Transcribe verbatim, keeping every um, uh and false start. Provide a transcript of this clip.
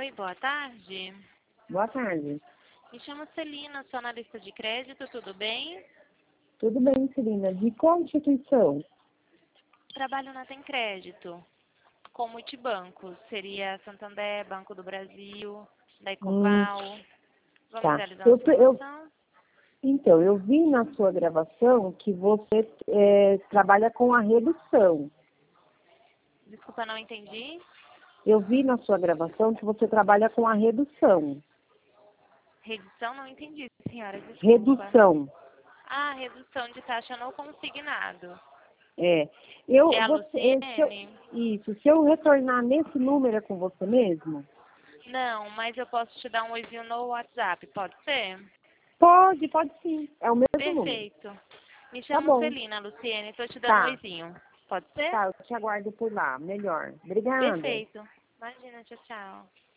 Oi, boa tarde. Boa tarde. Me chamo Celina, sou analista de crédito, tudo bem? Tudo bem, Celina? De qual instituição? Trabalho na Tem Crédito, com multibancos. Seria Santander, Banco do Brasil, da Hum, Ecoval. Vamos tá. realizar Eu, uma eu, promoção? então, eu vi na sua gravação que você é, trabalha com a redução. Desculpa, não entendi. Eu vi na sua gravação que você trabalha com a redução. Redução, não entendi, senhora, desculpa. Redução. Ah, redução de taxa no consignado. É. Eu, Que é a você, é, se eu, Luciene? isso. Se eu retornar nesse número é com você mesmo? Não, mas eu posso te dar um oizinho no WhatsApp, pode ser? Pode, pode sim. É o mesmo número. Perfeito. Me Tá chamo bom. Celina, Luciene, estou te dando um Tá. oizinho. Pode ser? Tá, eu te aguardo por lá. Melhor. Obrigada. Perfeito. Imagina, tchau, tchau.